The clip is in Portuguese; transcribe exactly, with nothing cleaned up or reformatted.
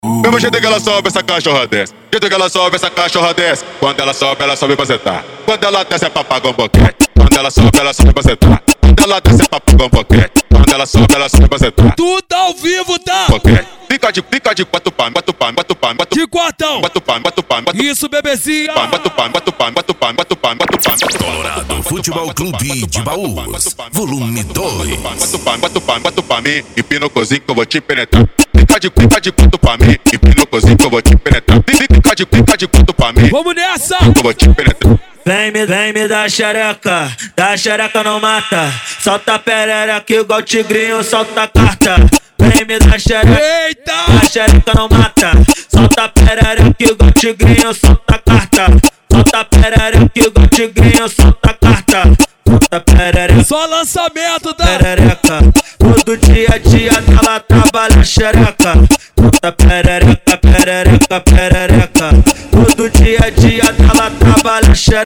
Mesmo jeito que ela sobe, essa cachorra desce. Jeito que ela sobe, essa cachorra desce. Quando ela sobe, ela sobe pra sentar. Quando ela desce é pra pagar um boquete. Quando ela sobe, ela sobe pra sentar. Quando ela desce é pra pagar um boquete. Quando ela sobe, ela sobe pra sentar. Tudo ao vivo, tá? Boquete. Fica de, fica de quatro pam, quatro pam, quatro pam, quatro De quartão. quatro pam, quatro pam, quatro Isso, bebezinha. pam, quatro pam, quatro pam, quatro pam, quatro pam, quatro pam. Colorado Futebol Clube de Baús, volume dois. Quatro pam, quatro pam, quatro pam, mim. Empina o cozinho que eu vou te penetrar. Fica de, fica de quatro pam, mim. Empina o cozinho que eu vou te penetrar. Fica de, fica de quatro pam, mim. Vamos nessa. Que eu vou te penetrar. Vem me, vem me dar xereca, dá xereca não mata. Solta a perereca igual tigrinho, solta a carta. Vem me dar xereca, Eita! dá xereca não mata. Solta a perereca igual tigrinho, solta a carta. Solta a perereca igual tigrinho, solta a carta. Solta a perereca, Só lançamento, tá? perereca. Todo dia a dia ela trabalha xereca. Solta perereca, perereca, perereca. Todo dia a dia ela trabalha xereca.